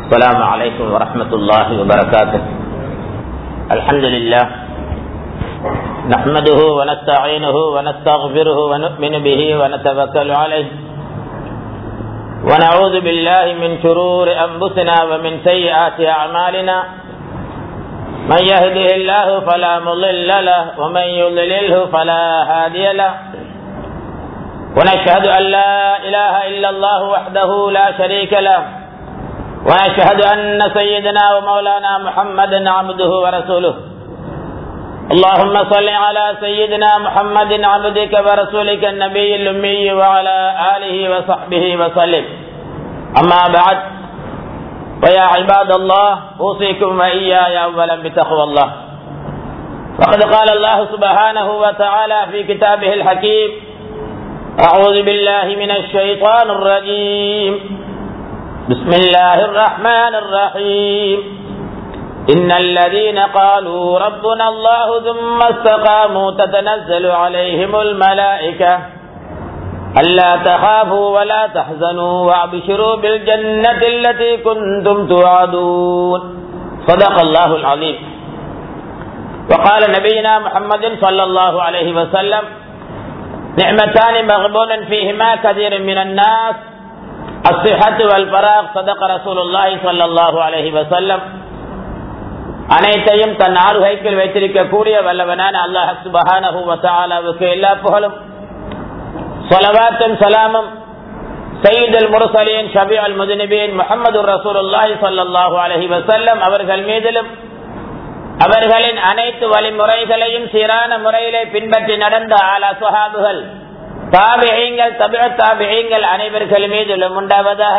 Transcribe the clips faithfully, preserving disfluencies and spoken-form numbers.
السلام عليكم ورحمة الله وبركاته. الحمد لله نحمده ونستعينه ونستغفره ونؤمن به ونتوكل عليه ونعوذ بالله من شرور أنفسنا ومن سيئات أعمالنا. من يهده الله فلا مضل له ومن يضلله فلا هادي له. ونشهد أن لا إله إلا الله وحده لا شريك له ونشهد أن سيدنا ومولانا محمدا عبده ورسوله. اللهم صل على سيدنا محمد عبدك ورسولك النبي الأمي وعلى آله وصحبه وسلم. أما بعد، فيا عباد الله، أوصيكم وإياي أولا بتقوى الله. وقد قال الله سبحانه وتعالى في كتابه الحكيم: أعوذ بالله من الشيطان الرجيم، بسم الله الرحمن الرحيم. إن الذين قالوا ربنا الله ثم استقاموا تتنزل عليهم الملائكة ألا تخافوا ولا تحزنوا وابشروا بالجنة التي كنتم توعدون. صدق الله العظيم. وقال نبينا محمد صلى الله عليه وسلم: نعمتان مغبون فيهما كثير من الناس، الصحة والفراغ. صدق رسول الله صلى الله عليه وسلم. அனைத்தையும் தன் ஆளுகைக்குள் வைத்திருக்கக்கூடிய வல்லவனான அல்லாஹ் சுப்ஹானஹு வ தஆலாவுக்கு எல்லா புகழும் ஸலவாத்தும் ஸலாமும் சய்யிதுல் முர்ஸலீன் ஷபீஉல் முஸ்லிமீன் முஹம்மதுர் ரசூலுல்லாஹி ஸல்லல்லாஹு அலைஹி வஸல்லம் அவர்கள் மீதிலும் அவர்களின் அனைத்து வழிமுறைகளையும் சீரான முறையிலே பின்பற்றி நடந்த ஆலா ஸஹாபுகள், தாபிஈன்கள், தபிஉ தாபிஈன்கள் அனைவர்கள் மீதிலும் உண்டாவதாக.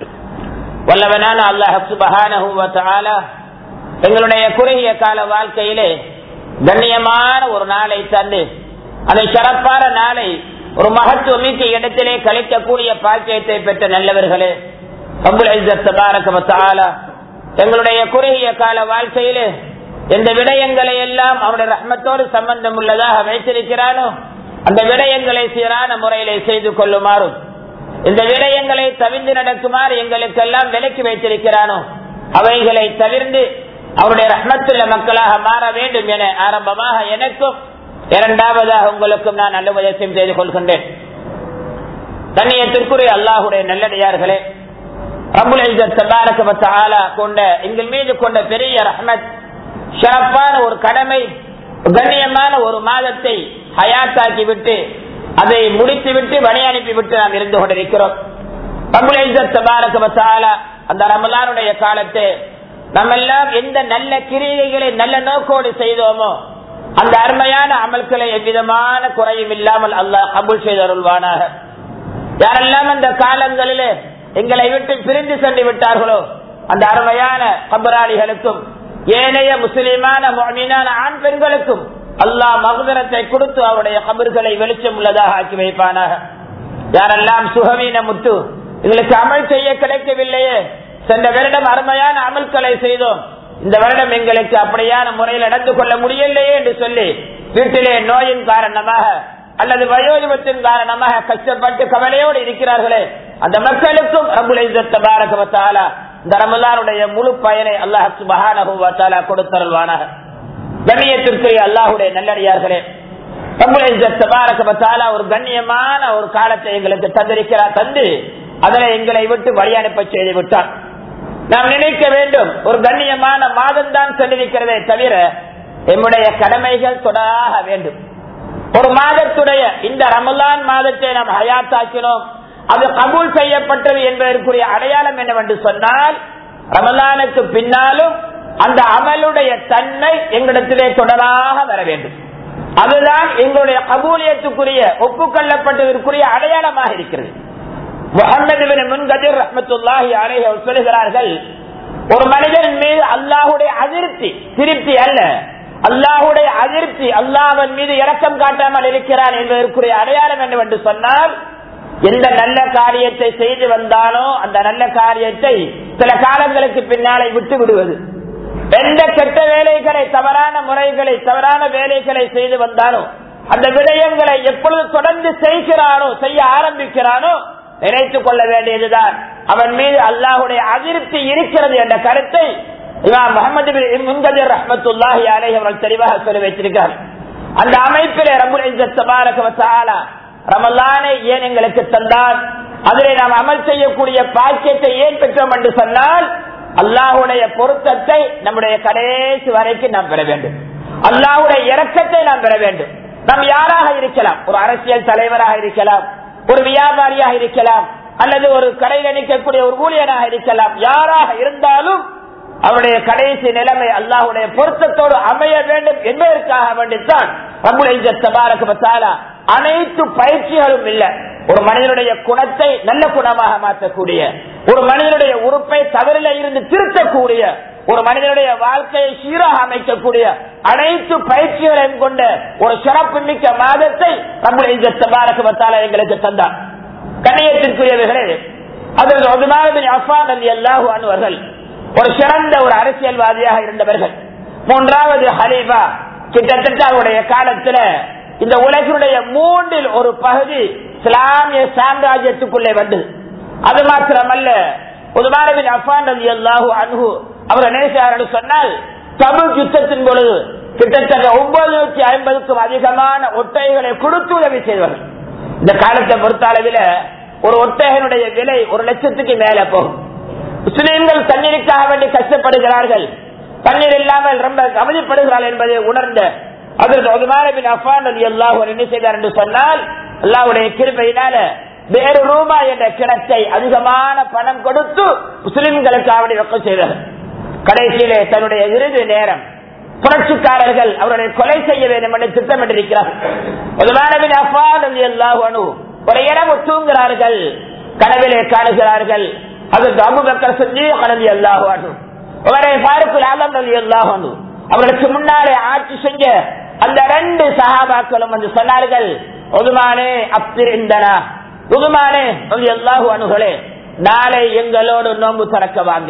வல்லவனான அல்லாஹ் சுப்ஹானஹு வ தஆலா எங்களுடைய குறுகிய கால வாழ்க்கையிலே கண்ணியமான ஒரு நாளை தந்து அந்த சிறப்பான நாளை ஒரு மகத்துவமிக்க இடத்திலே கழிக்கக்கூடிய பாக்கியத்தை பெற்ற நல்லவர்களே, ரப்புல் இஸ்ஸத் தபாரக வ தஆலா எங்களுடைய குறுகிய கால வாழ்க்கையிலே எந்த விடயங்களை எல்லாம் அவருடைய ரஹ்மத்தோடு சம்பந்தம் உள்ளதாக வைத்திருக்கிறானோ அந்த விடயங்களை சீரான முறையிலே செய்து கொள்ளுமாறும், இந்த விடயங்களை தவிர்த்து நடக்குமாறு எங்களுக்கெல்லாம் விலக்கி வைத்திருக்கிறானோ அவைகளை தவிர்த்து அவருடைய ரஹ்மத்துள்ள மக்களாக மாற வேண்டும் என ஆரம்பமாக எனக்கும் இரண்டாவதாக உங்களுக்கும் நான் நல்ல உபதேசம் செய்து கொள்கின்றேன். கண்ணியத்திற்குரிய அல்லாஹுடைய நல்லடியார்களே, ரப்புல் இஸ்ஸத் தபாரக வ தஆலா கொண்ட எங்கள் மீது கொண்ட பெரிய ரஹ்மத், சிறப்பான ஒரு கடமை, கண்ணியமான ஒரு மாதத்தை ஹயாத்தாக்கி விட்டு அதை முடித்து விட்டு வழி அனுப்பி விட்டு நாம் இருந்து கொண்டிருக்கிறோம். ரப்புல் இஸ்ஸத் தபாரக வ தஆலா அந்த ரமலானுடைய காலத்தை நம்ம எல்லாம் எந்த நல்ல கிரியைகளை நல்ல நோக்கோடு செய்தோமோ அந்த அருமையான அமல்களை எவ்விதமான குறையும் இல்லாமல் அல்லாஹ் கபூல் செய்து அருள்வானாக. யாரெல்லாம் அந்த காலங்களிலே எங்களை விட்டு பிரிந்து சென்று விட்டார்களோ அந்த அருமையான கபராளிகளுக்கும் ஏனைய முஸ்லிமான முஃமினான ஆண் பெண்களுக்கும் அல்லாஹ் மக்ஃபிரத்தை கொடுத்து அவருடைய கபர்களை வெளிச்சம் உள்ளதாக ஆக்கி வைப்பானாக. யாரெல்லாம் சுகவீன முத்து எங்களுக்கு அமல் செய்ய கிடைக்கவில்லையே, சென்ற வருடம் அருமையான அமல்களை செய்தோம், இந்த வருடம் எங்களுக்கு அப்படியான முறையில் நடந்து கொள்ள முடியலையே என்று சொல்லி வீட்டிலே நோயின் காரணமாக அல்லது வயோதிபத்தின் காரணமாக கஷ்டப்பட்டு கவலையோடு இருக்கிறார்களே அந்த மக்களுக்கும் ரப்புல் இஸ்ஸத் தபாரக வ தஆலா இந்த ரமலானுடைய முழு பயனை அல்லாஹ் சுப்ஹானஹு வ தஆலா கொடுத்தருள்வானாக. கண்ணியத்திற்குரிய அல்லாஹ்வுடைய நல்லடியார்களே, ரப்புல் இஸ்ஸத் தபாரக வ தஆலா ஒரு கண்ணியமான ஒரு காலத்தை எங்களுக்கு தந்திருக்கிறார். தந்து அதனை எங்களை விட்டு வழி அனுப்ப செய்து விட்டார். நாம் நினைக்க வேண்டும், ஒரு கண்ணியமான மாதம் தான் சென்றிருக்கிறதே தவிர நம்முடைய கடமைகள் தொடராக வேண்டும். ஒரு மாதத்துடைய இந்த ரமலான் மாதத்தை நாம் ஹயாத்தாக்கினோம், அது கபூல் செய்யப்பட்டது என்பதற்குரிய அடையாளம் என்னவென்று சொன்னால் ரமலானுக்கு பின்னாலும் அந்த அமலுடைய தன்மை எங்களிடத்திலே தொடராக வர வேண்டும். அதுதான் எங்களுடைய கபூலியத்துக்குரிய ஒப்புக்கொள்ளப்பட்டதற்குரிய அடையாளமாக இருக்கிறது. முஹம்மது பின் முன்கதிர் ரஹ்மத்துல்லாஹி அலைஹி சொல்லுகிறார்கள், ஒரு மனிதன் மீது அல்லாஹுடைய அதிருப்தி, திருப்தி அல்ல, அல்லாஹுடைய அதிருப்தி, அல்லாஹ்வின் மீது இரக்கம் காட்டாமல் இருக்கிறான் என்பதற்குரிய அடையாளம் என்னவென்று சொன்னால் எந்த நல்ல காரியத்தை செய்து வந்தானோ அந்த நல்ல காரியத்தை சில காலங்களுக்கு பின்னாலே விட்டு விடுவது, எந்த கெட்ட வேலைகளை, தவறான முறைகளை, தவறான வேலைகளை செய்து வந்தானோ அந்த விடயங்களை எப்பொழுது தொடர்ந்து செய்கிறானோ, செய்ய ஆரம்பிக்கிறானோ நினைத்துக் கொள்ள வேண்டியதுதான் அவன் மீது அல்லாஹுடைய அதிருப்தி இருக்கிறது என்ற கருத்தை இமாம் முஹம்மது பின் முன்கதிர் ரஹ்மத்துல்லாஹி அலைஹி அவர்கள் தெளிவாக சொல்லி வைத்திருக்கிறார். அந்த அமைப்பிலே ரப்புல் இஸ்ஸத் தபாரக வ தஆலா ரமலானை ஏன் எங்களுக்கு தந்தார், அதிலே நாம் அமல் செய்யக்கூடிய பாக்கியத்தை ஏன் பெற்றோம் என்று சொன்னால், அல்லாஹுடைய பொருத்தத்தை நம்முடைய கடைசி வரைக்கும் நாம் பெற வேண்டும், அல்லாஹுடைய இரக்கத்தை நாம் பெற வேண்டும். நாம் யாராக இருக்கலாம், ஒரு அரசியல் தலைவராக இருக்கலாம், ஒரு வியாபாரியாக இருக்கலாம், அல்லது ஒரு கடையில் நிற்கக்கூடிய ஒரு ஊழியராக இருக்கலாம். யாராக இருந்தாலும் அவருடைய கடைசி நிலைமை அல்லாஹுடைய பொருத்தத்தோடு அமைய வேண்டும் என்பதற்காக வேண்டித்தான் ரப்புல் இஸ்ஸத் தபாரக வ தஆலா அனைத்து பயிற்சிகளும் இல்ல. ஒரு மனிதனுடைய குணத்தை நல்ல குணமாக மாற்றக்கூடிய, ஒரு மனிதனுடைய உறுப்பை தவறில இருந்து திருத்தக்கூடிய, ஒரு மனிதனுடைய வாழ்க்கையை சீராக அமைக்கக்கூடிய அனைத்து பயிற்சிகளையும் கொண்ட ஒரு சிறப்பு மிக்க மாதத்தை ரப்புல் இஸ்ஸத் தபாரக வ தஆலா எங்களுக்கு தந்தார். கண்ணியத்திற்குரியவர்களே, அதில் உஸ்மான் பின் அஃபான் ரலியல்லாஹு அன்ஹு அவர்கள் ஒரு சிறந்த ஒரு அரசியல்வாதியாக இருந்தவர்கள். மூன்றாவது ஹலீஃபா. கிட்டத்தட்ட அவருடைய காலத்துல இந்த உலகினுடைய மூன்றில் ஒரு பகுதி இஸ்லாமிய சாம்ராஜ்யத்துக்குள்ளே வந்தது. அது மாத்திரமல்ல, உஸ்மான் பின் அஃபான் ரலியல்லாஹு அன்ஹு அவர் என்ன செய்தார் சொன்னால், தபூக் யுத்தத்தின் பொழுது கிட்டத்தட்ட ஒன்பது ஐம்பதுக்கும் அதிகமான ஒட்டைகளை கொடுத்து உதவி செய்வார்கள். இந்த காலத்தை பொறுத்த அளவில் ஒரு ஒட்டகையினுடைய விலை ஒரு லட்சத்துக்கு மேல போகும். முஸ்லிம்கள் தண்ணீருக்காக வேண்டி கஷ்டப்படுகிறார்கள், தண்ணீர் இல்லாமல் ரொம்ப அவதிப்படுகிறார்கள் என்பதை உணர்ந்த அதற்கு உஸ்மான் பின் அஃபான் ரலியல்லாஹு அன்ஹு என்ன செய்தார் என்று சொன்னால், அல்லாஹ்வுடைய கிருபையினால வேறு ரூபாய் என்ற கிணத்தை அதிகமான பணம் கொடுத்து முஸ்லிம்களுக்காக வேண்டி வக்ஃப் செய்தார். கடைசியிலே தன்னுடைய இறுதி நேரம் புரட்சிக்காரர்கள் அவருடைய கொலை செய்ய வேண்டும் என்று திட்டமிட்டிருக்கிறார்கள். உஸ்மான் பின் அஃபான் ரலியல்லாஹு அன்ஹு ஒரு இரவு தூங்குகிறார்கள், கனவிலே காணுகிறார்கள் அதற்கு அபூபக்கர் சித்தீக் ரலியல்லாஹு அன்ஹு, உமர் ஃபாரூக் ஆலம் ரலியல்லாஹு அன்ஹு அவர்களுக்கு முன்னாலே ஆட்சி செஞ்ச அந்த ரெண்டு சஹாபாக்களும் வந்து சொன்னார்கள், உஸ்மானே அப்திர் இந்தனா, உஸ்மானே ரலியல்லாஹு அன்ஹுவே நாளை எங்களோடு நோன்பு திறக்க வாங்க,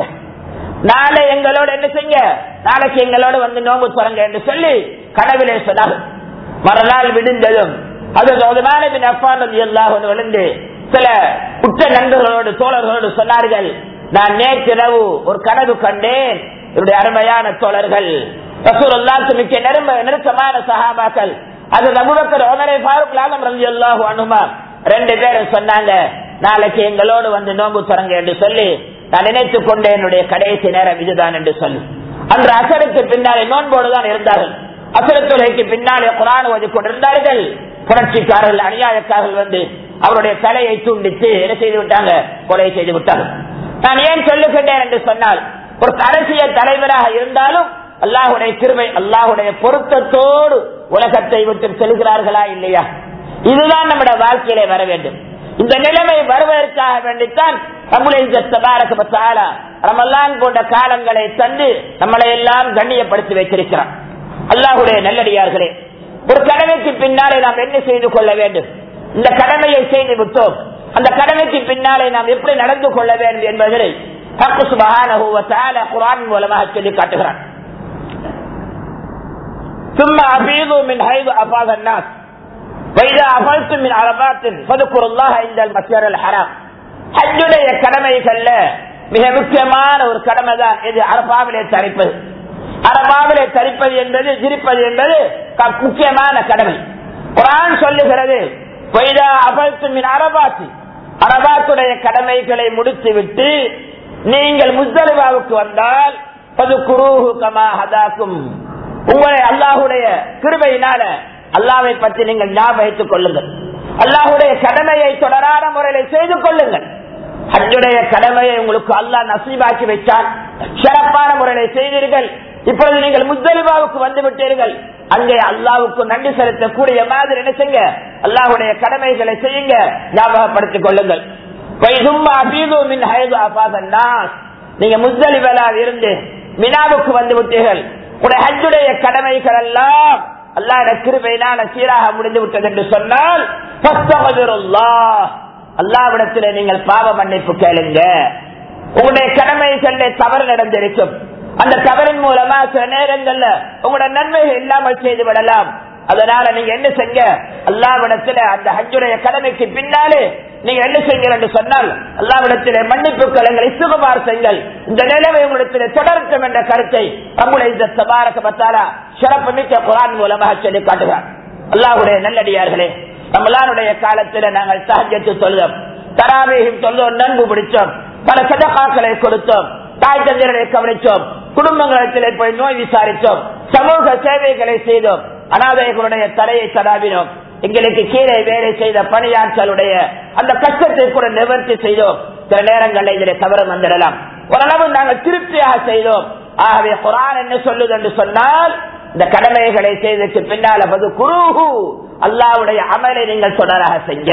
நாளை எங்களோடு என்ன செய்ய, நாளைக்கு எங்களோடு வந்து நோன்பு திறங்க என்று சொல்லி கனவிலே சொன்னார்கள். மறுநாள் விடுந்ததும் அதற்கு உஸ்மான் பின் அஃபான் ரலியல்லாஹு அன்ஹு விழுந்து சில உற்ற நண்பர்களோடு தோழர்களோடு சொன்னார்கள், நான் நேற்றிரவு ஒரு கனவு கண்டேன். என்னுடைய அருமையான தோழர்கள் ரசூலுல்லாஹ்வுக்கு மிக்க நெருக்கமான சஹாபாக்கள் அது அபூபக்கர் உமர் ஃபாரூக் ஆலம் ரலியல்லாஹு அன்ஹுமா ரெண்டு பேரும் சொன்னாங்க, நாளைக்கு எங்களோடு வந்து நோன்பு திறங்க என்று சொல்லி நான் நினைத்துக் கொண்டே என்னுடைய கடைசி நேரம் இதுதான் என்று சொல்லி அன்று அசருக்கு பின்னாலே நோன்போடுதான் இருந்தார்கள். அசரத்துலைக்கு பின்னாலே குர்ஆன் ஓதிக் கொண்டிருந்தார்கள். புரட்சிக்காரர்கள் அநியாயக்காரர்கள் வந்து அவருடைய தலையை துண்டித்து என்ன செய்து விட்டாங்க, கொலை செய்து விட்டார்கள். நான் ஏன் சொல்லுகின்றேன் என்று சொன்னால், ஒரு அரசியல் தலைவராக இருந்தாலும் அல்லாஹுடைய கிருபை அல்லாஹுடைய பொருத்தத்தோடு உலகத்தை விட்டு செல்கிறார்களா இல்லையா, இதுதான் நம்முடைய வாழ்க்கையிலே வர வேண்டும். இந்த நிலைமை வருவதற்காக வேண்டித்தான் ரப்புல் இஸ்ஸத் தபாரக வ தஆலா ரமலான் போன்ற காலங்களை தந்து நம்மளை எல்லாம் கண்ணியப்படுத்தி வைத்திருக்கிறார். அல்லாஹுடைய நல்லடியார்களே, ஒரு கடமைக்கு பின்னாலே நாம் என்ன செய்து கொள்ள வேண்டும், இந்த கடமையை செய்து விட்டோம், அந்த கடமைக்கு பின்னாலே நாம் எப்படி நடந்து கொள்ள வேண்டும் என்பதை ஹக் சுப்ஹானஹு வ தஆலா குர்ஆன் மூலமாக சொல்லி காட்டுகிறார். ثم افيضوا من حيث افاض الناس واذا افضتم من عرفات فاذكروا الله عند المشعر الحرام. ஹஜ்ஜுடைய கடமைகள்ல மிக முக்கியமான ஒரு கடமை தான் இது அரபாவிலே தரிப்பது. அரபாவிலே தரிப்பது என்பது ஜிரிப்பது என்பது முக்கியமான கடமை. குர்ஆன் சொல்லுகிறது, வைதா அஃபல்தும் மின் அரபாத்தி, அரபாத்துடைய கடமைகளை முடித்துவிட்டு நீங்கள் முஸ்தலிஃபாவுக்கு வந்தால் ஃபதுகுரூஹு கமா ஹதாக்கும், உங்களை அல்லாஹ்வுடைய கிருபையினால அல்லாஹ்வை பற்றி நீங்கள் ஞாபகித்துக் கொள்ளுங்கள், அல்லாஹ்வுடைய கடமையை தொடரான முறையில் செய்து கொள்ளுங்கள். ஹஜ்ஜுடைய கடமையை உங்களுக்கு அல்லாஹ் நசீபாக்கி வைத்தால் சிறப்பான முறையில் செய்தீர்கள். இப்பொழுது நீங்கள் முஸ்தலிஃபாவுக்கு வந்து விட்டீர்கள், அங்கே அல்லாஹ்வுக்கு நன்றி செலுத்தக்கூடிய மாதிரி என்ன செய்யுங்க, அல்லாஹ்வுடைய கடமைகளை செய்யுங்க, ஞாபகப்படுத்திக் கொள்ளுங்கள். நீங்க முஸ்தலிஃபாவில் இருந்து மினாவுக்கு வந்து விட்டீர்கள், உடைய ஹஜ்ஜுடைய கடமைகள் எல்லாம் அல்லாஹ்வுடைய கிருபையினால சீராக முடிந்து விட்டது என்று சொன்னால் அல்லாஹ்விடத்திலே நீங்கள் பாவ மன்னிப்பு கேளுங்க. உங்களுடைய கடமைகளிலே தவறு நடந்திருக்கும், அந்த தவறின் மூலமா சில நேரங்கள்ல உங்களுடைய நன்மைகள் இல்லாமல் செய்து விடலாம். அதனால நீங்க என்ன செய்ய, அல்லாஹ்விடத்தில் அந்த ஹஜ்ஜுடைய கடமைக்கு பின்னாலே நீங்க என்ன செய்யுங்கள் என்று சொன்னால் அல்லாஹ்விடத்தில் மன்னிப்பு கலங்கள் இஸ்திக்பார் செய்யுங்கள். இந்த நிலைமை உங்களிடத்தில் தொடரட்டும் என்ற கருத்தை ரப்புல் இஸ்ஸத் தபாரக வ தஆலா சிறப்பு மிக்க குர்ஆன் மூலமாக சொல்லி காட்டுகிறார். அல்லாஹ்வுடைய நல்லடியார்களே, ரமலானுடைய காலத்தில் நாங்கள் தஹஜ்ஜுத் தொழுதோம், தராவீஹ் தொழுதோம், நன்கு பிடிச்சோம், பல சதகாக்களை கொடுத்தோம், தாய் தந்தையர்களை கவனிச்சோம், குடும்பங்களிடத்திலே போய் நோய் விசாரித்தோம், சமூக சேவைகளை செய்தோம், அனாதைகளுடைய தலையை தடாவினோம், எங்களுக்கு கீழே வேலை செய்த பணியாட்களுடைய அந்த கஷ்டத்தை கூட நிவர்த்தி செய்தோம். சில நேரங்களில் இதில் தவறு வந்துடலாம், ஓரளவு நாங்கள் திருப்தியாக செய்தோம். ஆகவே குர்ஆன் என்ன சொல்லுது என்று சொன்னால், இந்த கடமைகளை செய்ததுக்கு பின்னால பது குருஹு அல்லாஹ்வுடைய அமலை நீங்கள் தொடராக செய்ய,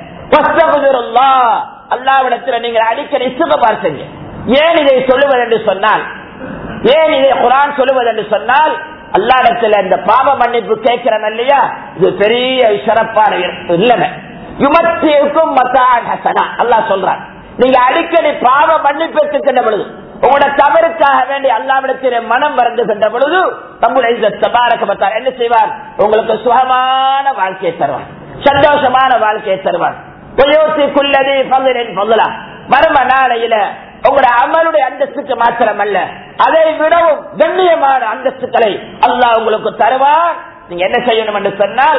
அல்லாஹ்விடத்தில் நீங்கள் அடிக்கடி இஸ்திக்பார் செய்ய. ஏன் இதை சொல்லுவது என்று சொன்னால், ஏன் இதை குர்ஆன் சொல்லுவது என்று சொன்னால், அல்லாஹ்விடத்தில் இந்த பாவ மன்னிப்பு கேட்கிறோம் இல்லையா, இது பெரிய சிறப்பான இல்லைங்க. யுமத்திக்கும் மத்தான் ஹஸனா அல்லாஹ் சொல்றான், நீங்க அடிக்கடி பாவ மன்னிப்பு கேட்கின்ற பொழுது, உங்களோட தவறுக்காக வேண்டி அல்லாஹ்விடத்திலே மனம் வருந்துகின்ற பொழுது ரப்புல் இஸ்ஸத் தபாரக வ தஆலா என்ன செய்வார், உங்களுக்கு சுகமான வாழ்க்கையை தருவார், சந்தோஷமான வாழ்க்கையை தருவார். மர்ம நாளையில உங்களுடைய அமலுடைய அந்தஸ்துக்கு மாத்திரம் அல்ல, அதை விடவும் கண்ணியமான அந்தஸ்துக்களை அல்லாஹ் உங்களுக்கு தருவார். நீங்க என்ன செய்யணும் என்று சொன்னால்,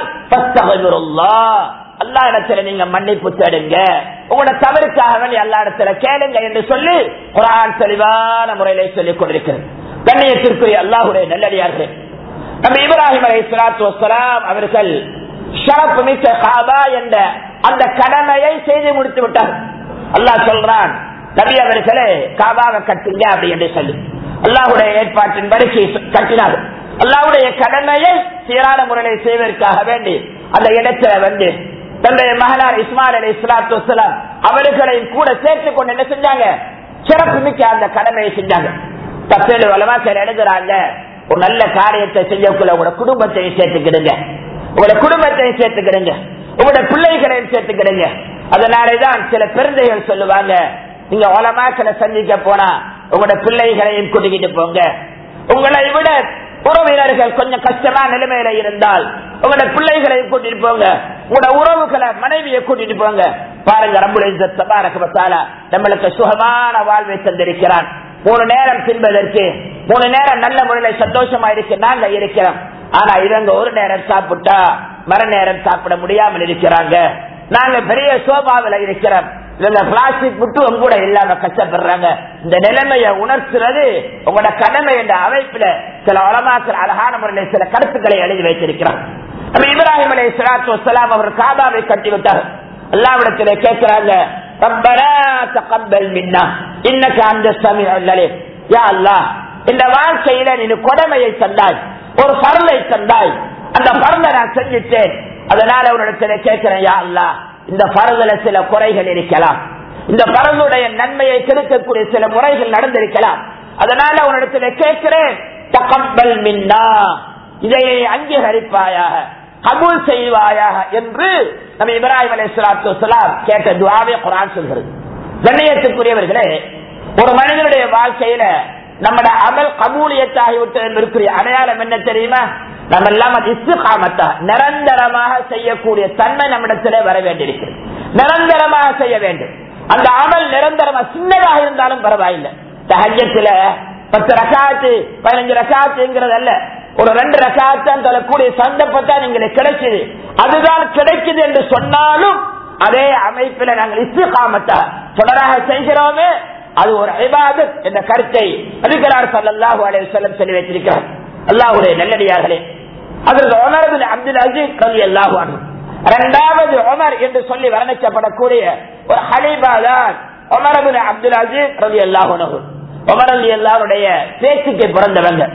அல்லாஹ் இடத்துல நீங்க மன்னிப்பு தேடுங்க, உங்களோட தவறுக்காக வேண்டி அல்லாஹ் இடத்துல கேளுங்க என்று சொல்லி குர்ஆன் தெளிவான முறையிலே சொல்லிக் கொண்டிருக்கிறது. கண்ணியத்திற்குரிய அல்லாஹ்வுடைய நல்லடியார்களே, நபி இப்ராஹிம் அலைஹிஸ்ஸலாத்து வஸ்ஸலாம் அவர்கள் ஷரஃப் மிக்க காபா என்ற அந்த கடமையை செய்து முடித்து விட்டார். அல்லாஹ் சொல்றான், நபி அவர்களே காபாவை கட்டுங்க அப்படி என்று சொல்லி அல்லாஹ்வுடைய ஏற்பாட்டின்படி கட்டினார். அல்லாஹ்வுடைய கடமையை சீரான முறையில் செய்வதற்காக வேண்டி அந்த இடத்துல வந்து தன்னுடைய மகனார் இஸ்மாயில் அலைஹிஸ்ஸலாத்து வஸ்ஸலாம் அவர்களையும் கூட சேர்த்துக் கொண்டு என்ன செஞ்சாங்க, சிறப்பு மிக்க அந்த கடமையை செஞ்சாங்க. தப்பேழு வளமாக்கள் எழுதுறாங்க, ஒரு நல்ல காரியத்தை செய்யக்குள்ள உங்களோட குடும்பத்தையும் சேர்த்துக்கிடுங்க, உங்களோட குடும்பத்தையும் சேர்த்துக்கிடுங்க, உங்களோட பிள்ளைகளையும் சேர்த்துக்கிடுங்க. அதனாலேதான் சில பெருந்தைகள் சொல்லுவாங்க, நீங்க உலமாக்களை சந்திக்க போனா உங்களோட பிள்ளைகளையும் கூட்டிக்கிட்டு போங்க, உங்களை விட உறவினர்கள் கொஞ்சம் கஷ்டமான நிலைமையில இருந்தால் உங்களோட பிள்ளைகளையும் கூட்டிட்டு போங்க, உங்களோட உறவுகளை மனைவியை கூட்டிட்டு போங்க. பாருங்க, ரப்புல் இஸ்ஸத் தபாரக வ தஆலா நம்மளுக்கு சுகமான வாழ்வை தந்திருக்கிறான். மூணு நேரம் தின்பதற்கு, மூணு நேரம் நல்ல முறையில் சந்தோஷமா இருக்கு நாங்க இருக்கிறோம். ஆனா இவங்க ஒரு நேரம் சாப்பிட்டா மறு நேரம் சாப்பிட முடியாமல் இருக்கிறாங்க. நாங்க பெரிய சோபாவில இருக்கிறோம், இவங்க பிளாஸ்டிக் புட்டுவம் கூட இல்லாம கஷ்டப்படுறாங்க. இந்த நிலைமையை உணர்த்துறது உங்களோட கடமை என்ற அமைப்புல சில உலமாக்கள் அழகான முறையில் சில கருத்துக்களை எழுதி வைத்திருக்கிறார். நம்ம இப்ராஹிம் அலைஹிஸ்ஸலாத்து வஸ்ஸலாம் அவர் காபாவை கட்டிவிட்டார். அல்லாஹ்விடத்திலே கேட்கிறாங்க, ரப்பனா தகப்பல் மின்னா இன்னக அன்தஸ் ஸமீஉல் அலீம். யா அல்லாஹ், இந்த வாழ்க்கையில நீ கடமையை தந்தாய், ஒரு ஃபர்லை தந்தாய், அந்த ஃபர்லை நான் செஞ்சிட்டேன், அதனால உன்னிடத்திலே கேட்கிறேன், யா அல்லாஹ், இந்த ஃபர்துல சில குறைகள் இருக்கலாம், இந்த ஃபர்துடைய நன்மையை கெடுக்கக்கூடிய சில முறைகள் நடந்திருக்கலாம், அதனால உன்னிடத்திலே கேட்கிறேன், தகப்பல் மின்னா, இதை அங்கீகரிப்பாயாக, கபூல் செய்வாயாக என்று நம்ம இப்ராஹிம் அலைஹிஸ்ஸலாத்து வஸ்ஸலாம் கேட்ட துஆவை குர்ஆன் சொல்கிறது. கண்ணியத்துக்குரியவர்களே, ஒரு மனிதனுடைய வாழ்க்கையில நம்மட அமல் கபூலியத்தாகிவிட்டது இருக்கிற அடையாளம் என்ன தெரியுமா? நம்ம எல்லாம் இஸ்திகாமத்தா நிரந்தரமாக செய்யக்கூடிய தன்மை நம்மிடத்திலே வர வேண்டியிருக்கிறது. நிரந்தரமாக செய்ய வேண்டும். அந்த அமல் நிரந்தரமா சின்னதாக இருந்தாலும் பரவாயில்லை. தஹஜ்ஜுல பத்து ரக்காத்து பதினஞ்சு ரக்காத்துங்கிறது அல்ல, ஒரு ரெண்டு ரக்காத்தான் தரக்கூடிய சந்தர்ப்பத்தை உங்களுக்கு கிடைச்சது, அதுதான் கிடைக்குது என்று சொன்னாலும் அதே அமைப்பில் நாங்கள் இஸ்திகாமத்தா தொடராக செய்கிறோமே, அது ஒரு இபாதத் என்ற கருத்தை நபிகளார் ஸல்லல்லாஹு அலைஹி வஸல்லம் சொல்லி வைத்திருக்கிறார். அல்லாஹ்வுடைய நல்லடியார்களே, அதற்கு உமர் இப்னு அப்துல் அஸீஸ் ரலியல்லாஹு அன்ஹு இரண்டாவது உமர் என்று சொல்லி வர்ணிக்கப்படக்கூடிய ஒரு ஹலீஃபா தான் உமர் இப்னு அப்துல் அஸீஸ் ரலியல்லாஹு அன்ஹு. உமர் ரலியல்லாஹுடைய பேச்சுக்கு பிறந்தவங்க.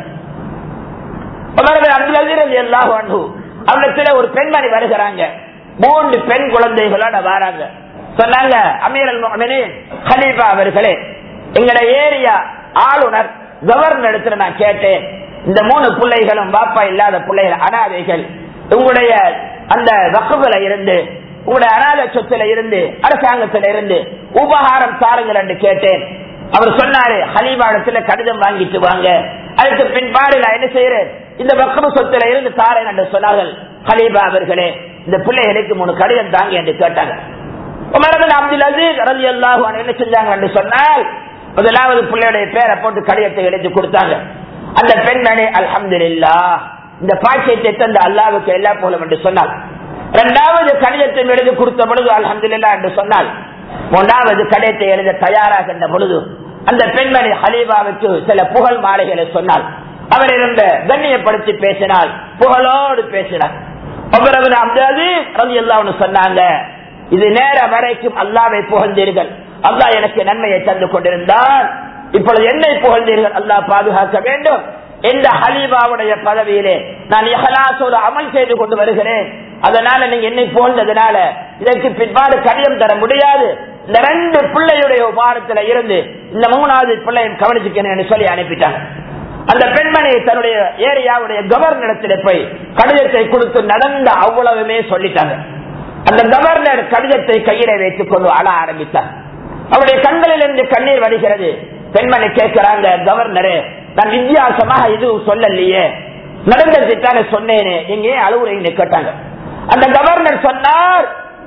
உமர் இப்னு அப்துல் அஸீஸ் ரலியல்லாஹு அன்ஹு அவரிடத்தில் ஒரு பெண்மணி வருகிறாங்க, மூன்று பெண் குழந்தைகளோட வராங்க. சொன்னாங்க, அமீருல் முஃமினீன் கலீஃபா அவர்களே, எங்களுடைய ஏரியா ஆளுநர் கவர்னர் இடத்துல நான் கேட்டேன், இந்த மூணு பிள்ளைகளும் பாப்பா இல்லாத பிள்ளைகள் அனாதைகள், உங்களுடைய அந்த வக்ஃபில இருந்து உங்களுடைய அனாதை சொத்துல இருந்து அரசாங்கத்தில இருந்து உபகாரம் தாருங்கள் என்று கேட்டேன். அவர் சொன்னாரு, ஹலீஃபா இடத்துல கடிதம் வாங்கிட்டு வாங்க, அதுக்கு பின்பாடு நான் என்ன செய்யறேன், இந்த வக்ஃப் சொத்துல இருந்து தாரேன் என்று சொன்னார்கள். ஹலீபா அவர்களே, இந்த பிள்ளைகளுக்கு மூணு கடிதம் தாங்க என்று கேட்டாங்க. உமர் இப்னு அப்துல் அசீஸ் ரலியல்லாஹு அன்ஹு என்ன செஞ்சாங்க என்று சொன்னால், முதலாவது பிள்ளையுடைய பேரை போட்டு கடிதத்தை எழுதி கொடுத்தாங்க. அந்த பெண்மணி அல்ஹம்துலில்லாஹ், இந்த பாக்கியத்தை தந்த அல்லாஹ்வுக்கு எல்லா புகழும் என்று சொன்னாள். இரண்டாவது கடிதத்தை எழுதி கொடுத்த பொழுது அல்ஹம்துலில்லாஹ் என்று சொன்னால், மூன்றாவது கடிதத்தை எழுத தயாராகின்ற பொழுது அந்த பெண்மணி ஹலீஃபாவுக்கு சில புகழ் மாலைகளை சொன்னாள். அவர் இருந்த கண்ணியப்படுத்தி பேசினாள், புகழோடு பேசினார். உமர் இப்னு அப்துல் அசீஸ் ரலியல்லாஹு அன்ஹு சொன்னாங்க, இது நேர வரைக்கும் அல்லாஹ்வை புகழ்ந்தீர்கள், அல்லாஹ் எனக்கு நன்மையை தந்து கொண்டிருந்தான், இப்பொழுது என்னை புகழ்ந்தீர்கள், அல்லாஹ் பாதுகாக்க வேண்டும். இந்த ஹலீஃபாவுடைய பதவியிலே நான் இஹ்லாஸோடு அமல் செய்து கொண்டு வருகிறேன், அதனால நீங்க என்னை புகழ்ந்ததுனால இதற்கு பிற்பாடு கடிதம் தர முடியாது. இந்த ரெண்டு பிள்ளையுடைய உபாரத்துல இருந்து இந்த மூணாவது பிள்ளையும் கவனிச்சுக்கணும் சொல்லி அனுப்பிட்டாங்க. அந்த பெண்மணி தன்னுடைய ஏரியாவுடைய கவர்னரிடத்தில் போய் கடிதத்தை கொடுத்து நடந்த அவ்வளவுமே சொல்லிட்டாங்க. அந்த கவர்னர் கடிதத்தை கையில வைத்துக் கொண்டு அழ ஆரம்பித்தார். அவருடைய கண்களில் இருந்து கண்ணீர் வருகிறது. பெண்மணி கேட்கிறாங்க, கவர்னரே, நான் வித்தியாசமாக எதுவும் சொல்லலையே, நடந்ததுதானே சொன்னேனே, நீங்க ஏன் அழுவுறீங்கன்னு கேட்டாங்க. அந்த கவர்னர் சொன்னார்,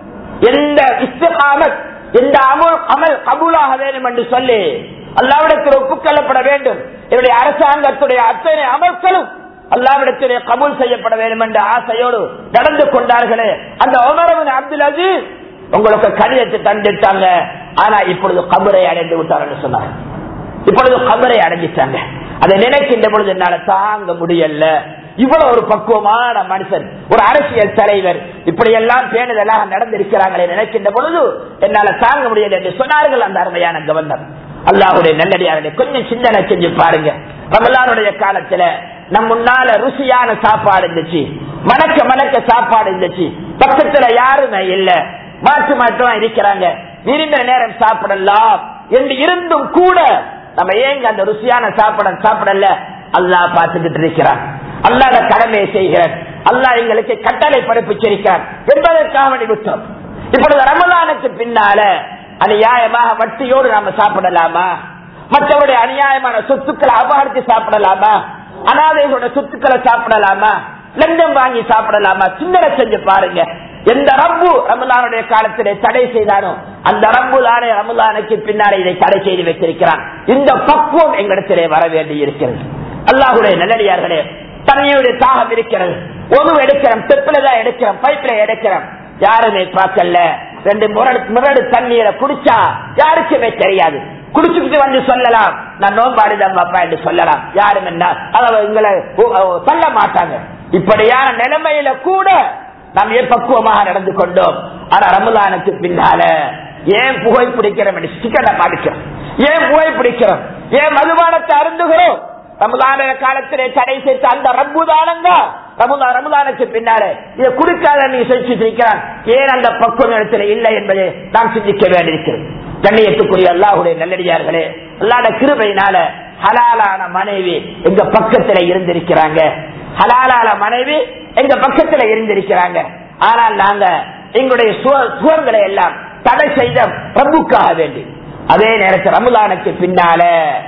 எந்த இஸ்திகாமத், எந்த அமல் அமல் கபூலாக வேண்டும் என்று சொல்லி அல்லாஹ்விடத்தில் ஒப்புக்கொள்ளப்பட வேண்டும், என்னுடைய அரசாங்கத்துடைய அத்தனை அமல்களும் அல்லாஹ்விடத்திலே கபூல் செய்யப்பட வேண்டும் என்ற ஆசையோடு நடந்து கொண்டார்களே, அந்த உமர் இப்னு அப்துல் அசீஸ் உங்களுக்கு கடிதத்தை தந்துட்டாங்க, ஆனா இப்பொழுது கபரை அடைந்து விட்டார் சொன்னார். இப்பொழுது கபரை அடைஞ்சிட்டாங்க. அதை நினைக்கின்ற பொழுது என்னால தாங்க முடியல. இவ்வளவு ஒரு பக்குவமான மனுஷன், ஒரு அரசியல் தலைவர், இப்படி எல்லாம் பேணுதலாக நடந்திருக்கிறாங்களே நினைக்கின்ற பொழுது என்னால தாங்க முடியல என்று சொன்னார்கள் அந்த அருமையான கவர்னர். அல்லாஹ்வுடைய நல்லடியார்களே, கொஞ்சம் சிந்தனை செஞ்சு பாருங்க. ரமலானுடைய காலத்துல நம் முன்னால ருசியான சாப்பாடு இருந்துச்சு, மணக்க மணக்க சாப்பாடு இருந்துச்சு, பக்கத்துல யாருமே இல்ல, மாற்று மாற்றமா இருக்கிறாங்க, விரும்பின நேரம் சாப்பிடலாம் என்று இருந்தும் கூட நம்ம ஏங்க அந்த ருசியான சாப்பாடு சாப்பிடல? அல்லாஹ் பார்த்துக்கிட்டு இருக்கிறான், அல்லாஹ் கடமையை செய்கிறான், அல்லாஹ் எங்களுக்கு கட்டளை பிறப்பிச்சிருக்கான் என்பதற்காக விட்டோம். இப்பொழுது ரமலானுக்கு பின்னால அநியாயமாக வட்டியோடு நாம சாப்பிடலாமா? மற்றவருடைய அநியாயமான சொத்துக்களை அபகரித்து சாப்பிடலாமா? அனாதைகளோட சொத்துக்களை சாப்பிடலாமா? லஞ்சம் வாங்கி சாப்பிடலாமா? சிந்தனை செஞ்சு பாருங்க. எந்த ரப்பு ரமலானுடைய காலத்திலே தடை செய்தானோ அந்த ரப்பு தானே ரமலானுக்கு பின்னாலே இதை தடை செய்து வைத்திருக்கிறான். இந்த பக்குவம் எங்களிடத்திலே வர வேண்டி இருக்கிறது. அல்லாஹ்வுடைய நல்லடியார்களே, தண்ணியுடைய தாகம் இருக்கிறது, ஒன்று எடுக்கிறோம், தெப்பிலதான் எடுக்கிறோம், பைப்பில எடுக்கிறோம், யாருமே பார்க்கல. ரெண்டு முரடு முரடு தண்ணீரை குடிச்சா யாருக்குமே தெரியாது. குடிச்சுக்கிட்டு வந்து சொல்லலாம், நான் நோம்பாடிதான் பாப்பா என்று சொல்லலாம், யாரும் என்ன எங்களை சொல்ல மாட்டாங்க. இப்படியான நிலைமையில கூட நாம் ஏன் பக்குவமாக நடந்து கொண்டோம். ஆனா ரமலானுக்கு பின்னால ஏன் புகை பிடிக்கிறோம் என்று சிக்கனை பாடிக்கிறோம், ஏன் புகை பிடிக்கிறோம், ஏன் மதுபானத்தை அருந்துகிறோம்? ரமலான காலத்திலே தடை செய்த அந்த ரப்புதானங்க ரமலானுக்கு பின்னாலே இதை குடிக்காத நீ செஞ்சிருக்கிறான், ஏன் அந்த பக்குவம் இடத்துல இல்லை என்பதை நாம் சிந்திக்க வேண்டியிருக்கிறது. கண்ணியத்துக்குரிய அல்லாஹ்வுடைய நல்லடியார்களே, அல்லாஹ்வுடைய கிருபையினால ஹலாலான மனைவி எங்க பக்கத்துல இருந்திருக்கிறாங்க, ஹலாலான மனைவி எங்க பக்கத்துல இருந்திருக்கிறாங்க. ஆனால் நாங்க எங்களுடைய சுவர்களை எல்லாம் தடை செய்த ரப்புக்காக வேண்டி அதே நேரத்தில் ரமலானுக்கு பின்னால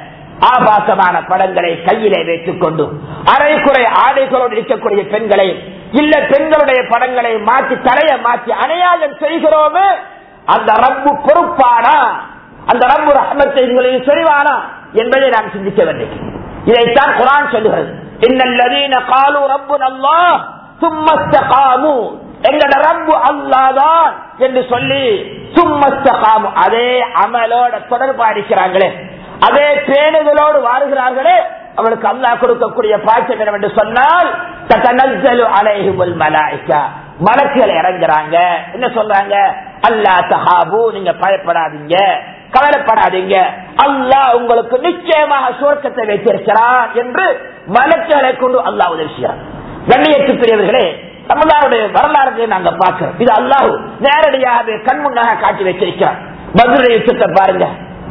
ஆபாசமான படங்களை கையிலே வைத்துக் கொண்டு அரைக்குறை ஆடைகளோடு இருக்கக்கூடிய பெண்களை இல்ல பெண்களுடைய படங்களை மாற்றி தலைய மாற்றி அநியாயம் செய்கிறோமே, அந்த ரப்பு பொறுப்பானா? அந்த ரப்பு ரஹ்மத்தை உங்களில் செறிவானா என்பதை நாம் சிந்திக்க வேண்டும். இதைத்தான் குர்ஆன் சொல்லுகிறது, இன்னல்லதீன காலு ரப்புனல்லாஹ் சும்ம இஸ்தகாமு, எங்கட ரப்பு அல்லாஹ்தான் என்று சொல்லி சும்ம இஸ்தகாமு அதே அமலோட தொடர்பா இருக்கிறாங்களே, அதே பேணுதலோடு வாருகிறார்களே, அவளுக்கு அல்லாஹ் கொடுக்கக்கூடிய பாக்கியம் என்னவென்று சொன்னால் ததனஸ்ஸலு அலைஹிமுல் மலாயிகா, மலக்குகள் இறங்குறாங்க. என்ன சொல்றாங்க? அல்லா தஹாபு, நீங்க பயப்படாதீங்க, கவலைப்படாதீங்க, அல்லாஹ் உங்களுக்கு நிச்சயமாக சுவர்க்கத்தை வைத்திருக்கிறான் என்று மலக்குகளை கொண்டு அல்லாஹ் உதவி செய்கிறார். கண்ணியத்துக்குரியவர்களே, ரமலானுடைய வரலாறு நாங்க பார்க்கிறோம். இது அல்லாஹ் நேரடியாக கண் முன்னாக காட்டி வச்சிருக்கிறார். பத்ர் யுத்தத்தை பாருங்க,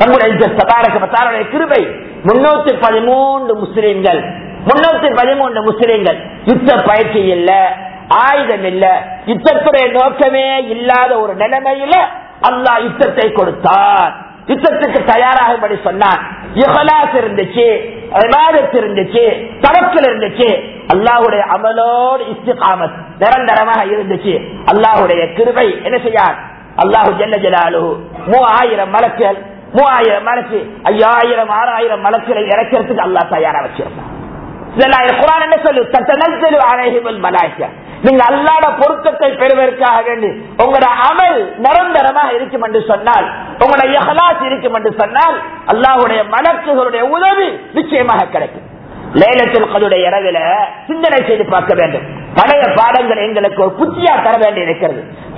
நம்முடைய கிருபை முன்னூத்தி பதிமூன்று முஸ்லிம்கள் முன்னூத்தி பதிமூன்று முஸ்லிம்கள் யுத்த பயிற்சி இல்ல, ஆயுதம் இல்ல, யுத்தத்துடைய நோக்கமே இல்லாத ஒரு நிலைமையில அல்லாஹ் யுத்தத்தை கொடுத்தார். யுத்தத்துக்கு தயாராகும்படி சொன்னான். இஹ்லாஸ் இருந்துச்சு, இபாதத் இருந்துச்சு, தவக்கல் இருந்துச்சு. அல்லாஹுடைய அமலோடு இஸ்திகாமத் நிரந்தரமாக இருந்துச்சு. அல்லாஹுடைய கிருபை என்ன செய்யார்? அல்லாஹு ஜல்ல ஜலாலுஹு மூவாயிரம் மலக்குகள் மூவாயிரம் மலக்கு ஐயாயிரம் ஆறாயிரம் மலக்குகளை இறக்கிறதுக்கு அல்லாஹ் தயாரா வச்சிருந்தார். குர்ஆன் என்ன சொல்லு? தத்தனஸ்ஸலு அலைஹிமுல் மலாயிகா. நீங்க அல்லாஹ்வுடைய பொருத்தத்தை பெறுவதற்காக வேண்டி உங்களோட அமல் நிரந்தரமாக இருக்கும் என்று சொன்னால், உங்களுடைய இஹ்லாஸ் இருக்கும் என்று சொன்னால், அல்லாஹ்வுடைய மலக்குகளுடைய உதவி நிச்சயமாக கிடைக்கும். லைலத்துல் கத்ருடைய இரவில சிந்தனை செய்து பார்க்க வேண்டும். பழைய பாடங்கள் எங்களுக்கு ஒரு புத்தியா தர வேண்டி இருக்கிறது.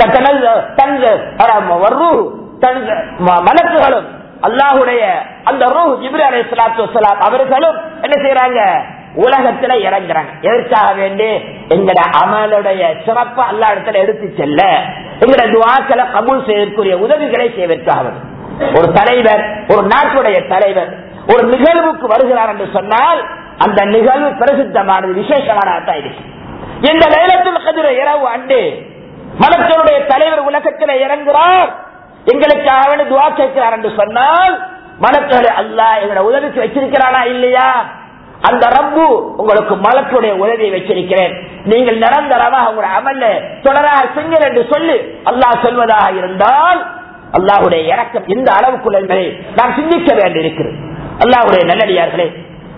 மலக்குகளும் அல்லாஹுடைய அந்த ரூஹ் ஜிப்ரீல் அலைஹிஸ்ஸலாத்து வஸ்ஸலாம் அவர்களும் என்ன செய்யறாங்க? உலகத்துல இறங்குறாங்க. எதற்காக வேண்டி? எங்கட அமலுடைய சிறப்பு அல்லாஹ் இடத்துல எடுத்து செல்ல, எங்கட துஆக்களை கபூல் செய்யக்கூடிய உதவிகளை செய்வதற்காக. ஒரு தலைவர், ஒரு நாட்டுடைய தலைவர் ஒரு நிகழ்வுக்கு வருகிறார் என்று சொன்னால், அந்த நிகழ்வு பிரசித்தமானது, விசேஷமானதான் இருக்கு. இந்த லைலத்துல் கத்ர் இரவு அன்று மலக்குகளுடைய தலைவர் உலகத்தில் இறங்குகிறார், எங்களுக்காக துஆ கேட்கிறார் என்று சொன்னால், மலக்குகளை அல்லாஹ் எங்களை உதவிக்கு வச்சிருக்கிறானா இல்லையா? அந்த ரப்பு உங்களுக்கு மலக்குடைய உதவியை வச்சிருக்கிறேன், நீங்கள் நிரந்தரமாக உங்களுடைய அமல்ல தொடராக செய்யுங்கள் என்று சொல்லி அல்லாஹ் சொல்வதாக இருந்தால், அல்லாஹுடைய இரக்கம் இந்த அளவுக்குள்ள என்பதை நாம் சிந்திக்க வேண்டியிருக்கிறது. அல்லாஹுடைய நல்லடியார்களே,